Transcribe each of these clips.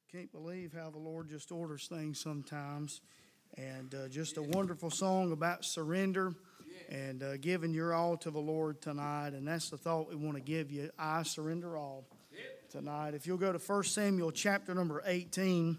Can't believe how the Lord just orders things sometimes. And just a wonderful song about surrender and giving your all to the Lord tonight. And that's the thought we want to give you. I surrender all tonight. If you'll go to 1 Samuel chapter number 18.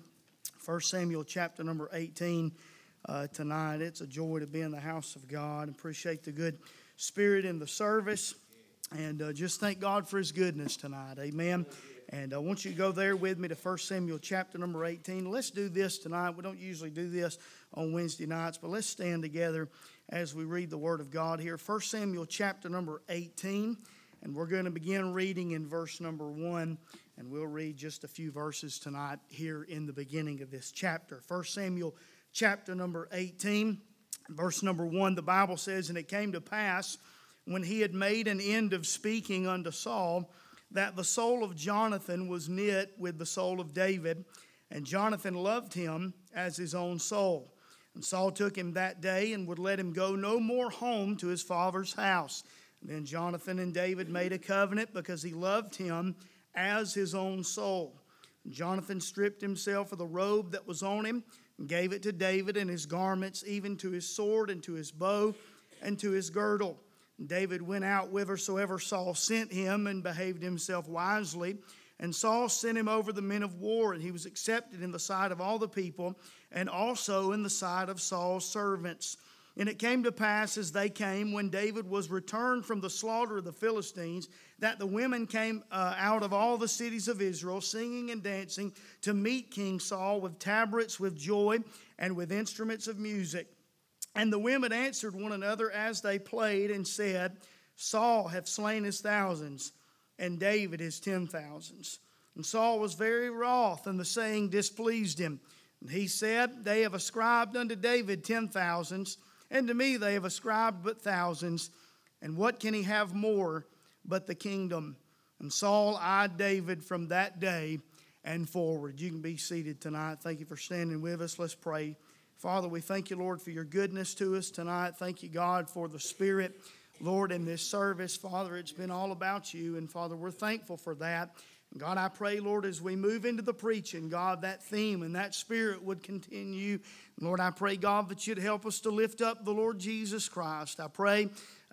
1 Samuel chapter number 18 tonight. It's a joy to be in the house of God. Appreciate the good spirit in the service. And just thank God for His goodness tonight. Amen. And I want you to go there with me to 1 Samuel chapter number 18. Let's do this tonight. We don't usually do this on Wednesday nights, but let's stand together as we read the Word of God here. 1 Samuel chapter number 18, and we're going to begin reading in verse number 1, and we'll read just a few verses tonight here in the beginning of this chapter. 1 Samuel chapter number 18, verse number 1, the Bible says, "And it came to pass, when he had made an end of speaking unto Saul, that the soul of Jonathan was knit with the soul of David, and Jonathan loved him as his own soul. And Saul took him that day and would let him go no more home to his father's house. And then Jonathan and David made a covenant because he loved him as his own soul. And Jonathan stripped himself of the robe that was on him and gave it to David and his garments, even to his sword and to his bow and to his girdle. David went out whithersoever Saul sent him and behaved himself wisely. And Saul sent him over the men of war, and he was accepted in the sight of all the people, and also in the sight of Saul's servants. And it came to pass as they came, when David was returned from the slaughter of the Philistines, that the women came out of all the cities of Israel, singing and dancing, to meet King Saul with tabrets, with joy, and with instruments of music. And the women answered one another as they played and said, Saul hath slain his thousands, and David his 10,000s. And Saul was very wroth, and the saying displeased him. And he said, They have ascribed unto David 10,000s, and to me they have ascribed but thousands. And what can he have more but the kingdom? And Saul eyed David from that day and forward." You can be seated tonight. Thank you for standing with us. Let's pray. Father, we thank you, Lord, for your goodness to us tonight. Thank you, God, for the Spirit, Lord, in this service. Father, it's been all about you, and Father, we're thankful for that. And God, I pray, Lord, as we move into the preaching, God, that theme and that Spirit would continue. And Lord, I pray, God, that you'd help us to lift up the Lord Jesus Christ. I pray,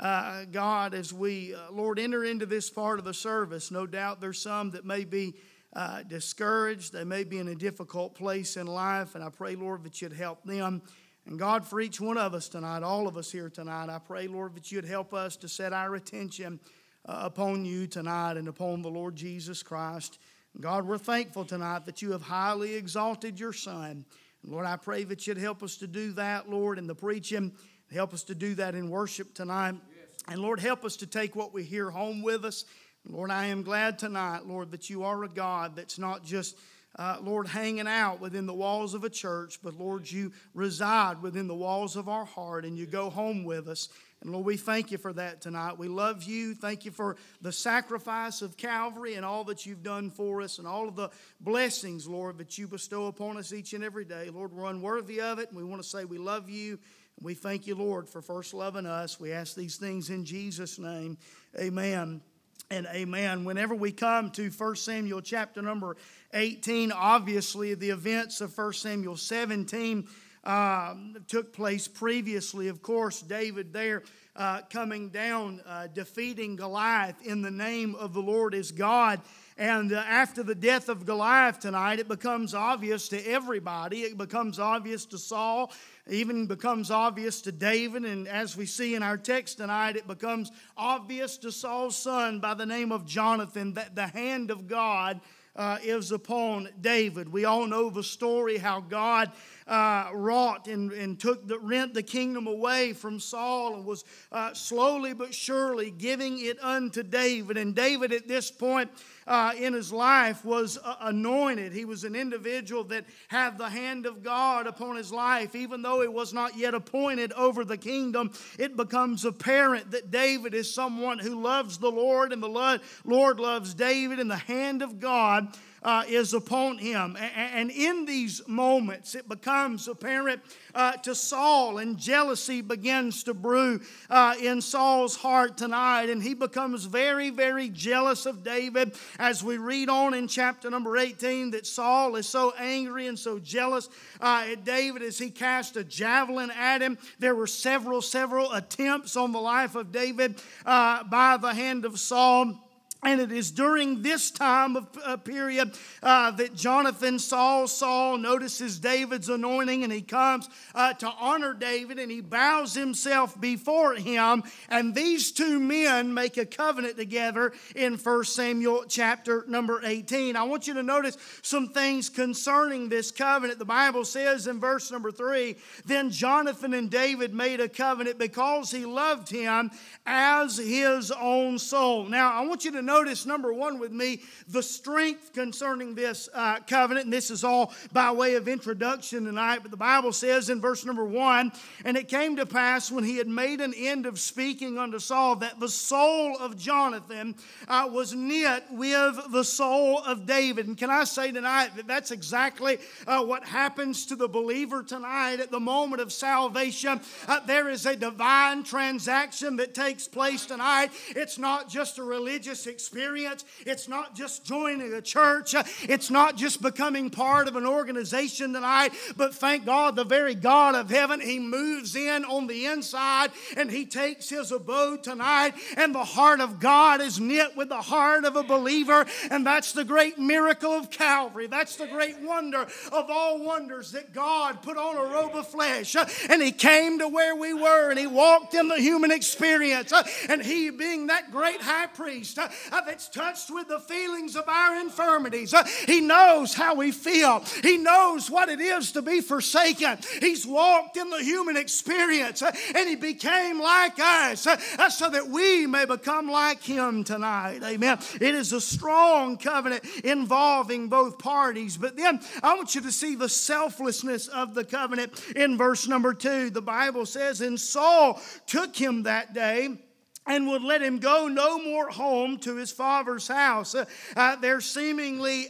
God, as we, Lord, enter into this part of the service, no doubt there's some that may be discouraged. They may be in a difficult place in life, and I pray, Lord, that you'd help them. And God, for each one of us tonight, all of us here tonight, I pray, Lord, that you'd help us to set our attention upon you tonight and upon the Lord Jesus Christ. And God, we're thankful tonight that you have highly exalted your Son. And Lord, I pray that you'd help us to do that, Lord, in the preaching. Help us to do that in worship tonight. Yes. And Lord, help us to take what we hear home with us. Lord, I am glad tonight, Lord, that you are a God that's not just, Lord, hanging out within the walls of a church, but, Lord, you reside within the walls of our heart and you go home with us. And, Lord, we thank you for that tonight. We love you. Thank you for the sacrifice of Calvary and all that you've done for us and all of the blessings, Lord, that you bestow upon us each and every day. Lord, we're unworthy of it, and we want to say we love you. And we thank you, Lord, for first loving us. We ask these things in Jesus' name. Amen. And amen. Whenever we come to 1 Samuel chapter number 18, obviously the events of 1 Samuel 17 took place previously. Of course, David there coming down, defeating Goliath in the name of the Lord is God. And after the death of Goliath tonight, it becomes obvious to everybody. It becomes obvious to Saul. It even becomes obvious to David. And as we see in our text tonight, it becomes obvious to Saul's son by the name of Jonathan that the hand of God is upon David. We all know the story how God wrought and rent the kingdom away from Saul and was slowly but surely giving it unto David. And David at this point in his life was anointed. He was an individual that had the hand of God upon his life. Even though he was not yet appointed over the kingdom, it becomes apparent that David is someone who loves the Lord and the Lord loves David, and the hand of God is upon him. And in these moments, it becomes apparent to Saul, and jealousy begins to brew in Saul's heart tonight. And he becomes very, very jealous of David. As we read on in chapter number 18, that Saul is so angry and so jealous at David as he cast a javelin at him. There were several attempts on the life of David by the hand of Saul. And it is during this time of period that Jonathan, Saul notices David's anointing, and he comes to honor David, and he bows himself before him. And these two men make a covenant together in 1 Samuel chapter number 18. I want you to notice some things concerning this covenant. The Bible says in verse number 3, then Jonathan and David made a covenant because he loved him as his own soul. Now, I want you to notice, number one with me, the strength concerning this covenant. And this is all by way of introduction tonight. But the Bible says in verse number 1, and it came to pass when he had made an end of speaking unto Saul, that the soul of Jonathan was knit with the soul of David. And can I say tonight that that's exactly what happens to the believer tonight at the moment of salvation. There is a divine transaction that takes place tonight. It's not just a religious experience. It's not just joining a church. It's not just becoming part of an organization tonight. But thank God, the very God of heaven, He moves in on the inside, and He takes His abode tonight. And the heart of God is knit with the heart of a believer. And that's the great miracle of Calvary. That's the great wonder of all wonders, that God put on a robe of flesh, and He came to where we were, and He walked in the human experience. And He, being that great high priest that's touched with the feelings of our infirmities, He knows how we feel. He knows what it is to be forsaken. He's walked in the human experience, and He became like us so that we may become like Him tonight. Amen. It is a strong covenant involving both parties. But then I want you to see the selflessness of the covenant in verse number 2. The Bible says, and Saul took him that day and would let him go no more home to his father's house. There's seemingly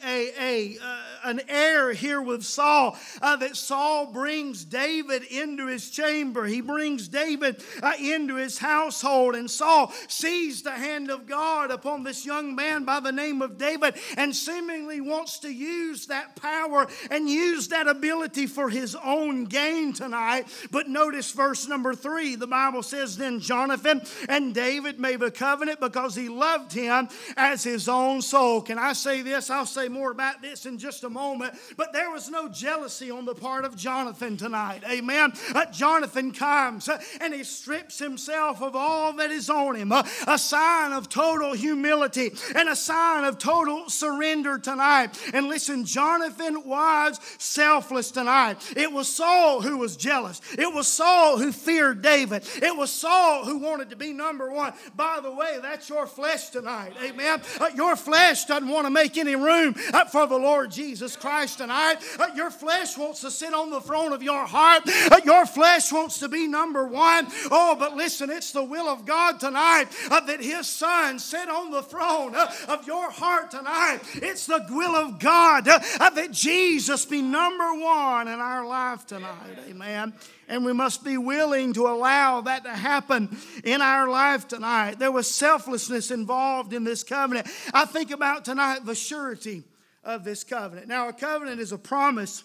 an error here with Saul, that Saul brings David into his chamber. He brings David into his household, and Saul sees the hand of God upon this young man by the name of David, and seemingly wants to use that power and use that ability for his own gain tonight. But notice verse number 3. The Bible says, then Jonathan and David made a covenant because he loved him as his own soul. Can I say this? I'll say more about this in just a moment. But there was no jealousy on the part of Jonathan tonight. Amen. Jonathan comes and he strips himself of all that is on him. A sign of total humility and a sign of total surrender tonight. And listen, Jonathan was selfless tonight. It was Saul who was jealous. It was Saul who feared David. It was Saul who wanted to be number one. By the way, that's your flesh tonight. Amen. Your flesh doesn't want to make any room for the Lord Jesus Christ tonight. Your flesh wants to sit on the throne of your heart. Your flesh wants to be number one. Oh, but listen, it's the will of God tonight that His Son sit on the throne of your heart tonight. It's the will of God that Jesus be number one in our life tonight. Amen. And we must be willing to allow that to happen in our life tonight. There was selflessness involved in this covenant. I think about tonight the surety of this covenant. Now, a covenant is a promise,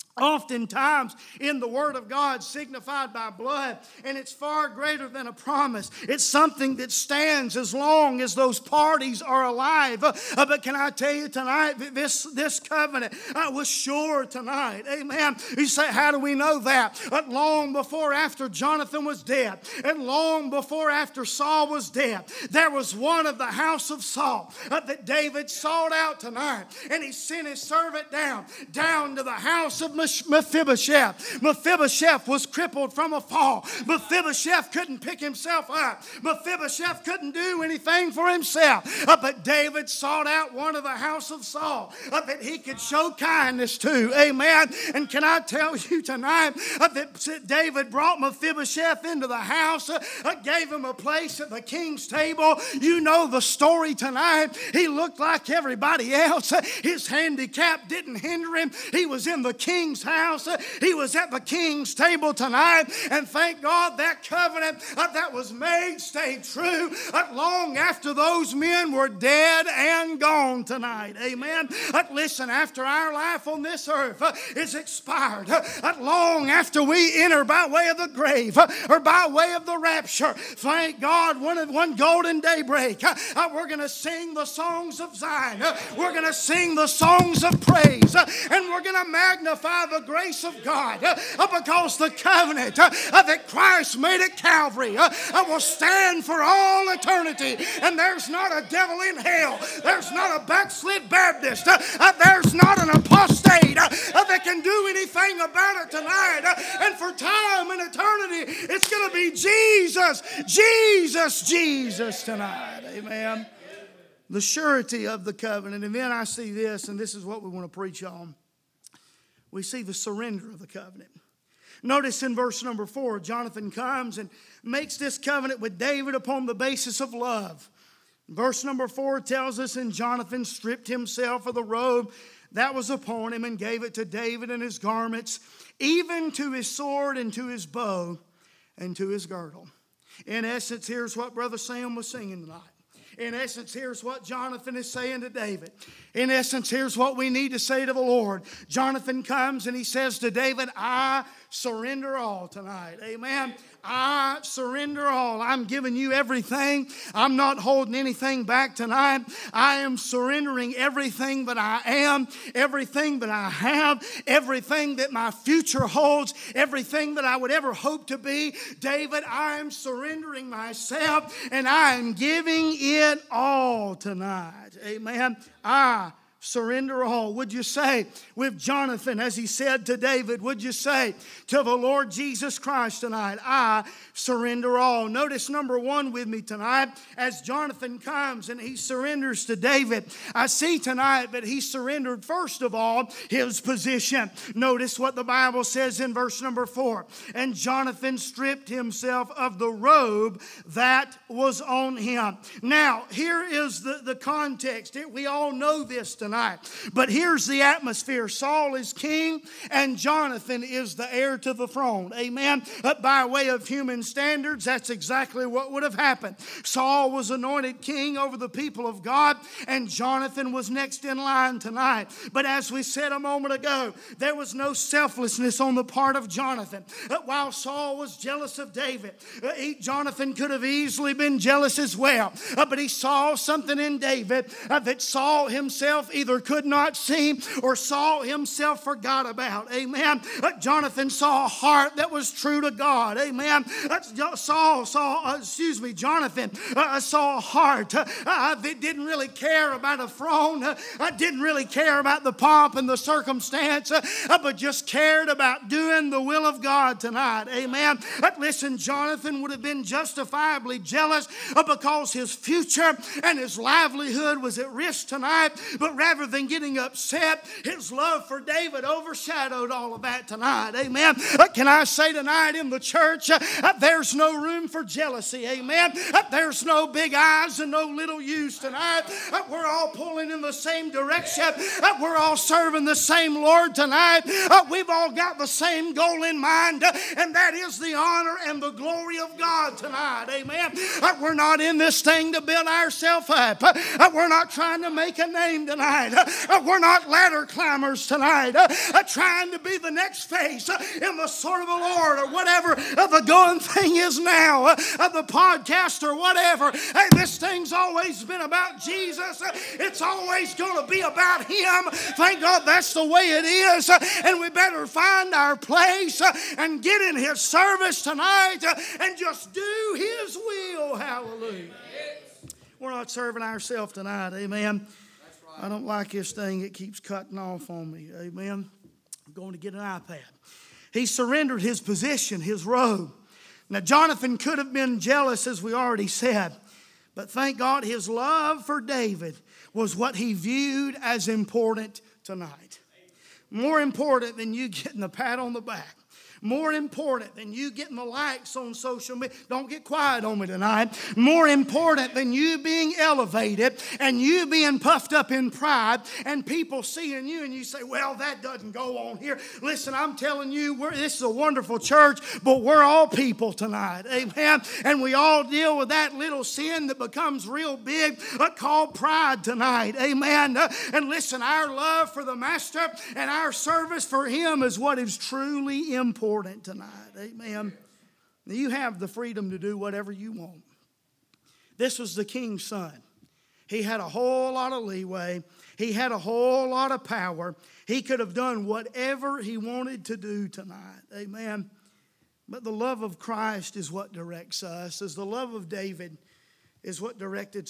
oftentimes in the Word of God signified by blood, and it's far greater than a promise. It's something that stands as long as those parties are alive. But can I tell you tonight that this covenant was sure tonight. Amen. You say, how do we know that? Long before after Jonathan was dead, and long before after Saul was dead, there was one of the house of Saul that David sought out tonight, and he sent his servant down to the house of Mephibosheth. Mephibosheth was crippled from a fall. Mephibosheth couldn't pick himself up. Mephibosheth couldn't do anything for himself. But David sought out one of the house of Saul that he could show kindness to. Amen. And can I tell you tonight that David brought Mephibosheth into the house, gave him a place at the king's table. You know the story tonight. He looked like everybody else. His handicap didn't hinder him. He was in the king's house. He was at the king's table tonight. And thank God that covenant that was made stayed true long after those men were dead and gone tonight. Amen. Listen, after our life on this earth is expired, long after we enter by way of the grave or by way of the rapture, thank God, one golden daybreak, we're going to sing the songs of Zion. We're going to sing the songs of praise, and we're going to magnify the grace of God because the covenant that Christ made at Calvary will stand for all eternity. And there's not a devil in hell. There's not a backslid Baptist. There's not an apostate that can do anything about it tonight. And for time and eternity, it's going to be Jesus, Jesus, Jesus tonight. Amen. The surety of the covenant. And then I see this, and this is what we want to preach on. We see the surrender of the covenant. Notice in verse number 4, Jonathan comes and makes this covenant with David upon the basis of love. Verse number 4 tells us, and Jonathan stripped himself of the robe that was upon him and gave it to David and his garments, even to his sword and to his bow and to his girdle. In essence, here's what Brother Sam was singing tonight. In essence, here's what Jonathan is saying to David. In essence, here's what we need to say to the Lord. Jonathan comes and he says to David, I surrender all tonight. Amen. I surrender all. I'm giving you everything. I'm not holding anything back tonight. I am surrendering everything that I am, everything that I have, everything that my future holds, everything that I would ever hope to be. David, I am surrendering myself and I am giving it all tonight. Amen. I surrender all. Would you say with Jonathan, as he said to David, would you say to the Lord Jesus Christ tonight, I surrender all. Notice number 1 with me tonight, as Jonathan comes and he surrenders to David. I see tonight that he surrendered first of all his position. Notice what the Bible says in verse number 4. And Jonathan stripped himself of the robe that was on him. Now, here is the context. We all know this tonight. But here's the atmosphere. Saul is king and Jonathan is the heir to the throne. Amen. By way of human standards, that's exactly what would have happened. Saul was anointed king over the people of God and Jonathan was next in line tonight. But as we said a moment ago, there was no selflessness on the part of Jonathan. While Saul was jealous of David, Jonathan could have easily been jealous as well. But he saw something in David that Saul himself either could not see or Saul himself forgot about. Amen. Jonathan saw a heart that was true to God. Amen. Jonathan saw a heart that didn't really care about a throne, didn't really care about the pomp and the circumstance, but just cared about doing the will of God tonight. Amen. Listen, Jonathan would have been justifiably jealous because his future and his livelihood was at risk tonight, but rather than getting upset, his love for David overshadowed all of that tonight. Amen. Can I say tonight in the church, there's no room for jealousy. Amen. There's no big eyes and no little U's tonight. We're all pulling in the same direction. We're all serving the same Lord tonight. We've all got the same goal in mind, and that is the honor and the glory of God tonight. Amen. We're not in this thing to build ourselves up. We're not trying to make a name tonight. We're not ladder climbers tonight, trying to be the next face in the sword of the Lord or whatever the going thing is now, the podcast or whatever. Hey, this thing's always been about Jesus. It's always going to be about Him. Thank God that's the way it is. And we better find our place and get in His service tonight and just do His will. Hallelujah. We're not serving ourselves tonight. Amen. I don't like this thing. It keeps cutting off on me. Amen. I'm going to get an iPad. He surrendered his position, his robe. Now, Jonathan could have been jealous, as we already said. But thank God his love for David was what he viewed as important tonight. More important than you getting a pat on the back. More important than you getting the likes on social media. Don't get quiet on me tonight. More important than you being elevated and you being puffed up in pride and people seeing you and you say, well, that doesn't go on here. Listen, I'm telling you, this is a wonderful church, but we're all people tonight. Amen. And we all deal with that little sin that becomes real big called pride tonight. Amen. And listen, our love for the Master and our service for Him is what is truly important tonight. Amen. You have the freedom to do whatever you want. This was the king's son. He had a whole lot of leeway. He had a whole lot of power. He could have done whatever he wanted to do tonight. Amen. But the love of Christ is what directs us. As the love of David is what directed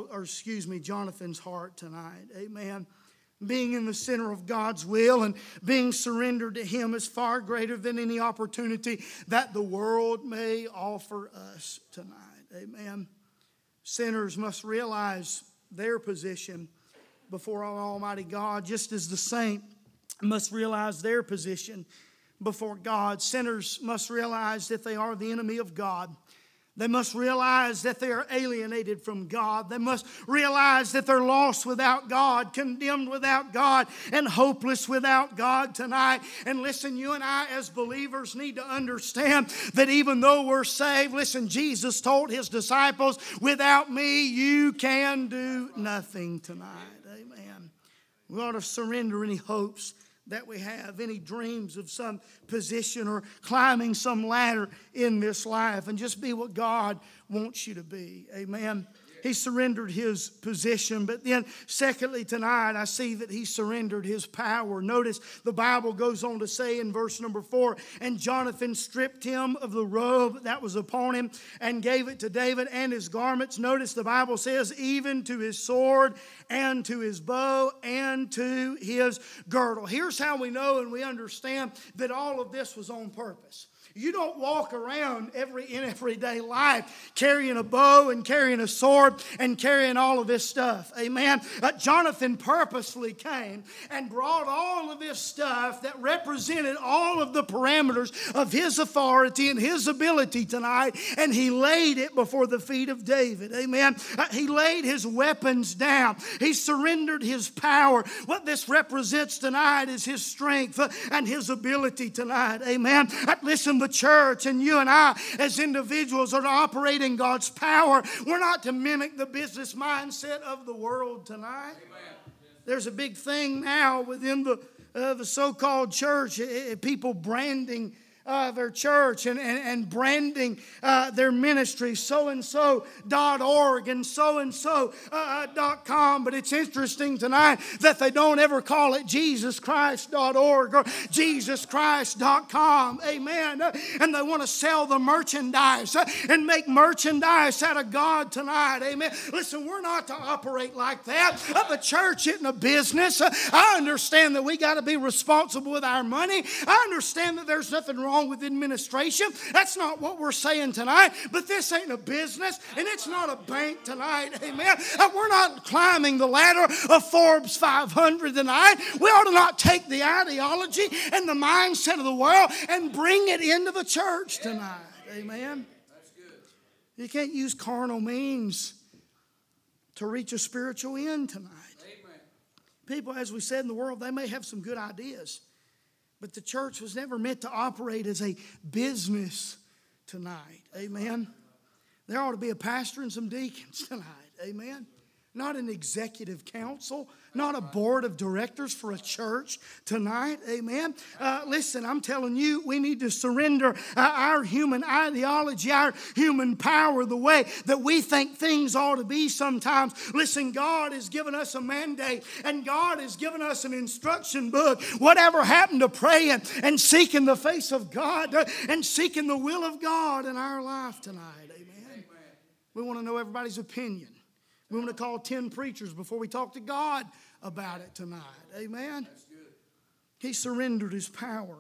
Jonathan's heart tonight. Amen. Being in the center of God's will and being surrendered to Him is far greater than any opportunity that the world may offer us tonight. Amen. Sinners must realize their position before our Almighty God, just as the saint must realize their position before God. Sinners must realize that they are the enemy of God. They must realize that they are alienated from God. They must realize that they're lost without God, condemned without God, and hopeless without God tonight. And listen, you and I as believers need to understand that even though we're saved, listen, Jesus told His disciples, without me you can do nothing tonight. Amen. We ought to surrender any hopes that we have, any dreams of some position or climbing some ladder in this life, and just be what God wants you to be. Amen. He surrendered his position. But then secondly tonight, I see that he surrendered his power. Notice the Bible goes on to say in verse number 4, and Jonathan stripped him of the robe that was upon him and gave it to David and his garments. Notice the Bible says even to his sword and to his bow and to his girdle. Here's how we know and we understand that all of this was on purpose. You don't walk around in everyday life carrying a bow and carrying a sword and carrying all of this stuff. Amen. Jonathan purposely came and brought all of this stuff that represented all of the parameters of his authority and his ability tonight, and he laid it before the feet of David. Amen. He laid his weapons down. He surrendered his power. What this represents tonight is his strength and his ability tonight. Amen. Listen, the church and you and I as individuals are to operate in God's power. We're not to mimic the business mindset of the world tonight. Amen. There's a big thing now within the so-called church, people branding their church and branding their ministry, so-and-so.org and so-and-so.com. But it's interesting tonight that they don't ever call it JesusChrist.org or JesusChrist.com. Amen. And they want to sell the merchandise and make merchandise out of God tonight. Amen. Listen, we're not to operate like that. The church isn't a business. I understand that we got to be responsible with our money. I understand that there's nothing wrong with administration. That's not what we're saying tonight. But this ain't a business and it's not a bank tonight. Amen. We're not climbing the ladder of Forbes 500 tonight. We ought to not take the ideology and the mindset of the world and bring it into the church tonight. Amen. You can't use carnal means to reach a spiritual end tonight. People, as we said in the world, they may have some good ideas. But the church was never meant to operate as a business tonight. Amen. There ought to be a pastor and some deacons tonight. Amen. Not an executive council, not a board of directors for a church tonight. Amen. Listen, I'm telling you, we need to surrender our human ideology, our human power, the way that we think things ought to be sometimes. Listen, God has given us a mandate and God has given us an instruction book. Whatever happened to praying and seeking the face of God and seeking the will of God in our life tonight. Amen. We want to know everybody's opinion. We want to call 10 preachers before we talk to God about it tonight. Amen. That's good. He surrendered his power.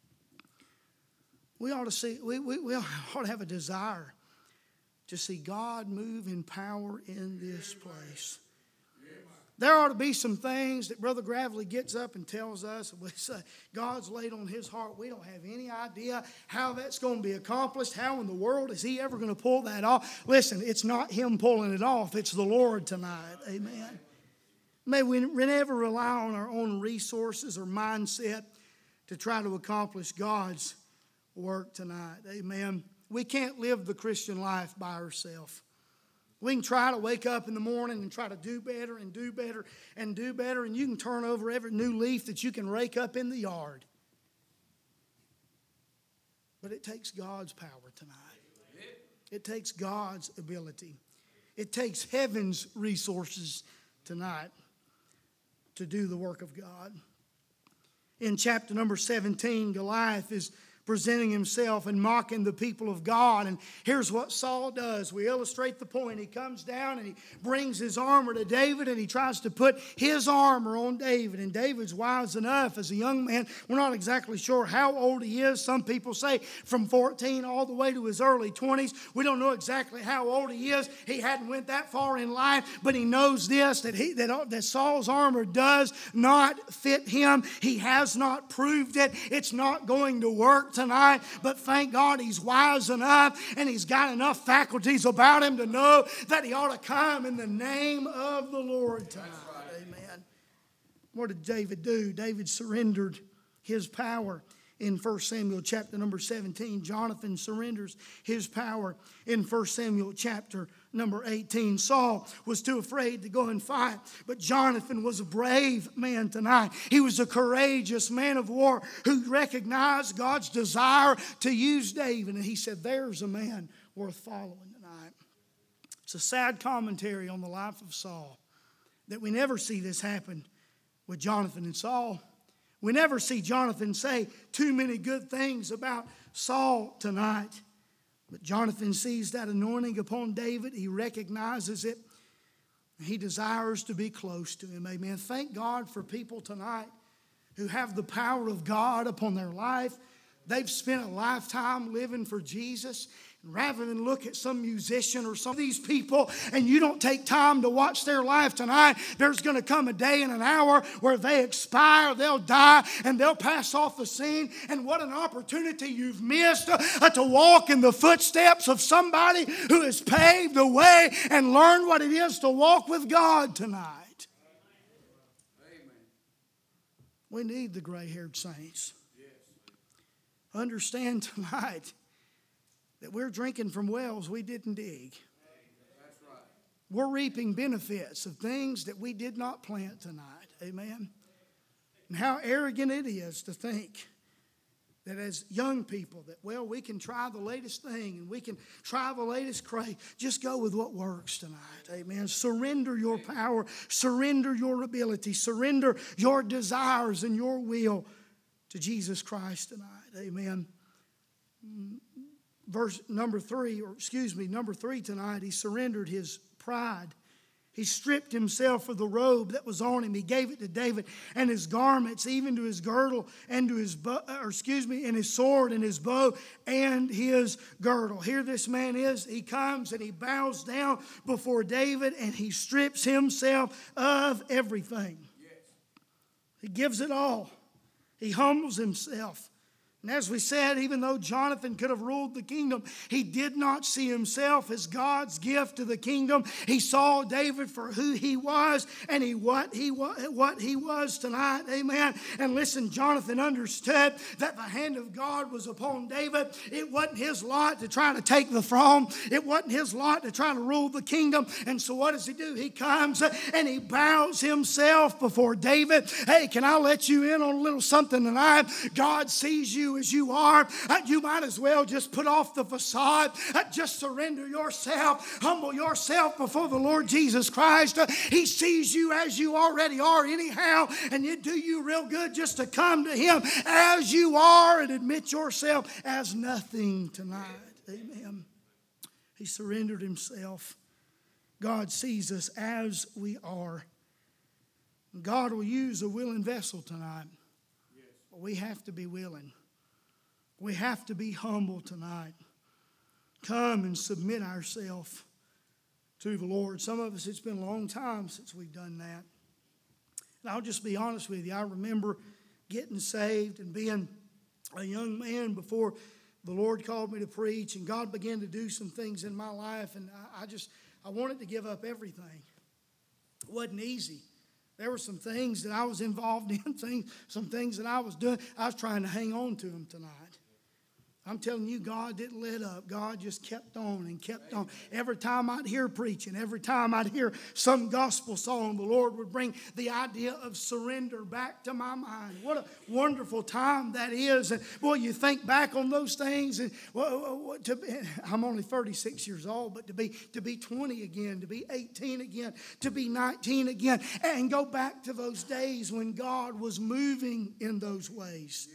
We ought to see, we ought to have a desire to see God move in power in this place. There ought to be some things that Brother Gravely gets up and tells us. We say God's laid on his heart. We don't have any idea how that's going to be accomplished. How in the world is he ever going to pull that off? Listen, it's not him pulling it off. It's the Lord tonight. Amen. May we never rely on our own resources or mindset to try to accomplish God's work tonight. Amen. We can't live the Christian life by ourselves. We can try to wake up in the morning and try to do better and do better and do better, and you can turn over every new leaf that you can rake up in the yard. But it takes God's power tonight. It takes God's ability. It takes heaven's resources tonight to do the work of God. In chapter number 17, Goliath is presenting himself and mocking the people of God. And here's what Saul does. We illustrate the point. He comes down and he brings his armor to David and he tries to put his armor on David. And David's wise enough as a young man. We're not exactly sure how old he is. Some people say from 14 all the way to his early 20s. We don't know exactly how old he is. He hadn't went that far in life, but he knows this, that Saul's armor does not fit him. He has not proved it. It's not going to work tonight, but thank God he's wise enough and he's got enough faculties about him to know that he ought to come in the name of the Lord tonight. Right. Amen. What did David do? David surrendered his power. In 1 Samuel chapter number 17, Jonathan surrenders his power. In 1 Samuel chapter number 18, Saul was too afraid to go and fight, but Jonathan was a brave man tonight. He was a courageous man of war who recognized God's desire to use David, and he said, there's a man worth following tonight. It's a sad commentary on the life of Saul that we never see this happen with Jonathan and Saul. We never see Jonathan say too many good things about Saul tonight. But Jonathan sees that anointing upon David. He recognizes it. He desires to be close to him. Amen. Thank God for people tonight who have the power of God upon their life. They've spent a lifetime living for Jesus. And rather than look at some musician or some of these people and you don't take time to watch their life tonight, there's going to come a day and an hour where they expire, they'll die, and they'll pass off the scene. And what an opportunity you've missed to walk in the footsteps of somebody who has paved the way and learned what it is to walk with God tonight. Amen. We need the gray-haired saints. Understand tonight that we're drinking from wells we didn't dig. That's right. We're reaping benefits of things that we did not plant tonight. Amen. And how arrogant it is to think that as young people that, well, we can try the latest thing and we can try the latest craze. Just go with what works tonight. Amen. Surrender your power. Surrender your ability. Surrender your desires and your will to Jesus Christ tonight. Amen. Number three tonight, he surrendered his pride. He stripped himself of the robe that was on him. He gave it to David and his garments, even to his girdle and to his and his sword and his bow and his girdle. Here this man is. He comes and he bows down before David and he strips himself of everything. Yes. He gives it all. He humbles himself. And as we said, even though Jonathan could have ruled the kingdom, he did not see himself as God's gift to the kingdom. He saw David for who he was and what he was tonight. Amen. And listen, Jonathan understood that the hand of God was upon David. It wasn't his lot to try to take the throne. It wasn't his lot to try to rule the kingdom. And so what does he do? He comes and he bows himself before David. Hey, can I let you in on a little something tonight? God sees you as you are. You might as well just put off the facade. Just surrender yourself. Humble yourself before the Lord Jesus Christ. He sees you as you already are anyhow, and it do you real good just to come to Him as you are and admit yourself as nothing tonight. Amen. He surrendered himself. God sees us as we are. God will use a willing vessel tonight. But we have to be willing. We have to be humble tonight. Come and submit ourselves to the Lord. Some of us, it's been a long time since we've done that. And I'll just be honest with you. I remember getting saved and being a young man before the Lord called me to preach, and God began to do some things in my life, and I wanted to give up everything. It wasn't easy. There were some things that I was involved in, some things that I was doing. I was trying to hang on to them tonight. I'm telling you, God didn't let up. God just kept on and kept on. Every time I'd hear preaching, every time I'd hear some gospel song, the Lord would bring the idea of surrender back to my mind. What a wonderful time that is. And boy, you think back on those things. And I'm only 36 years old, but to be 20 again, to be 18 again, to be 19 again, and go back to those days when God was moving in those ways.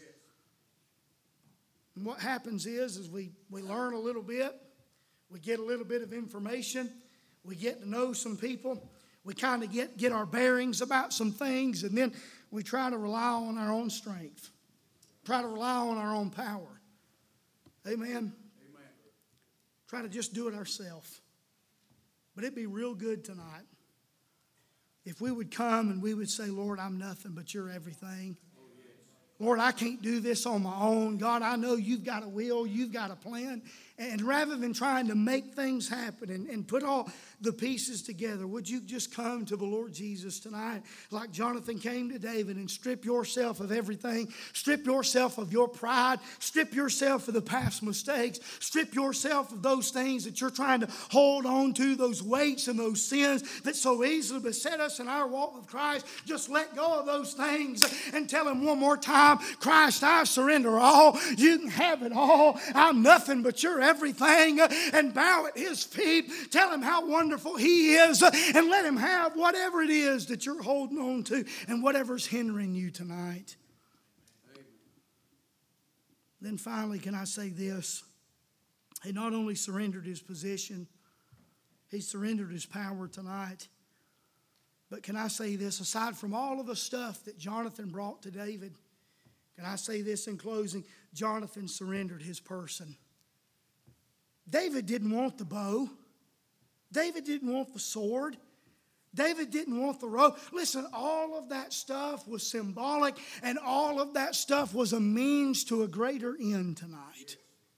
And what happens is we learn a little bit, we get a little bit of information, we get to know some people, we kind of get our bearings about some things, and then we try to rely on our own strength, try to rely on our own power. Amen? Amen. Try to just do it ourselves. But it'd be real good tonight if we would come and we would say, Lord, I'm nothing, but you're everything. Lord, I can't do this on my own. God, I know you've got a will, you've got a plan. And rather than trying to make things happen and put all the pieces together, would you just come to the Lord Jesus tonight like Jonathan came to David and strip yourself of everything. Strip yourself of your pride. Strip yourself of the past mistakes. Strip yourself of those things that you're trying to hold on to, those weights and those sins that so easily beset us in our walk with Christ. Just let go of those things and tell him one more time, Christ, I surrender all. You can have it all. I'm nothing but you're everything, and bow at his feet. Tell him how wonderful he is, and let him have whatever it is that you're holding on to and whatever's hindering you tonight. Amen. Then finally, can I say this? He not only surrendered his position, he surrendered his power tonight. But can I say this? Aside from all of the stuff that Jonathan brought to David, can I say this in closing? Jonathan surrendered his person. David didn't want the bow. David didn't want the sword. David didn't want the robe. Listen, all of that stuff was symbolic, and all of that stuff was a means to a greater end tonight.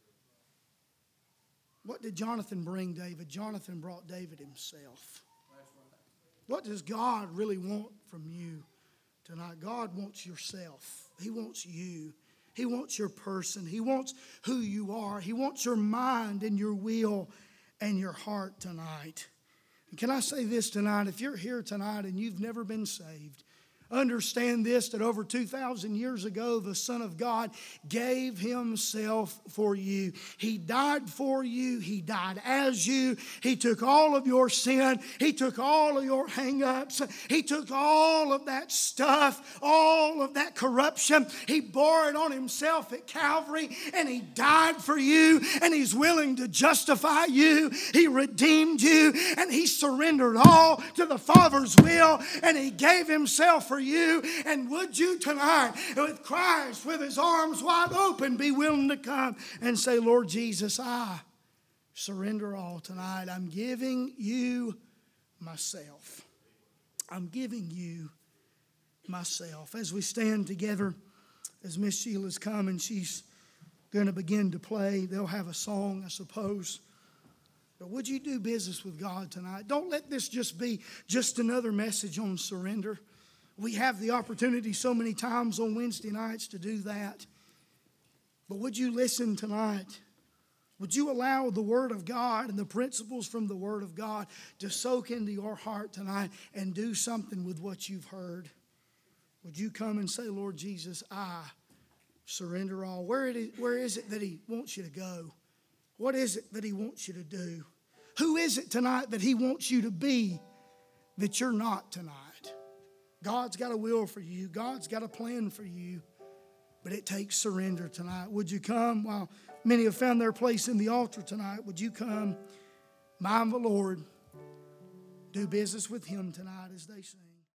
What did Jonathan bring David? Jonathan brought David himself. What does God really want from you tonight? God wants yourself. He wants you. He wants your person. He wants who you are. He wants your mind and your will and your heart tonight. And can I say this tonight? If you're here tonight and you've never been saved, understand this, that over 2,000 years ago, the Son of God gave himself for you. He died for you. He died as you. He took all of your sin. He took all of your hang-ups. He took all of that stuff, all of that corruption. He bore it on himself at Calvary, and he died for you, and he's willing to justify you. He redeemed you, and he surrendered all to the Father's will, and he gave himself for you. And would you tonight, with Christ with his arms wide open, be willing to come and say, Lord Jesus, I surrender all tonight. I'm giving you myself. I'm giving you myself. As we stand together, as Miss Sheila's come and she's going to begin to play, they'll have a song, I suppose. But would you do business with God tonight? Don't let this just be just another message on surrender. We have the opportunity so many times on Wednesday nights to do that. But would you listen tonight? Would you allow the Word of God and the principles from the Word of God to soak into your heart tonight and do something with what you've heard? Would you come and say, Lord Jesus, I surrender all. Where is it that he wants you to go? What is it that he wants you to do? Who is it tonight that he wants you to be that you're not tonight? God's got a will for you. God's got a plan for you. But it takes surrender tonight. Would you come? While many have found their place in the altar tonight, would you come, mind the Lord, do business with him tonight as they sing?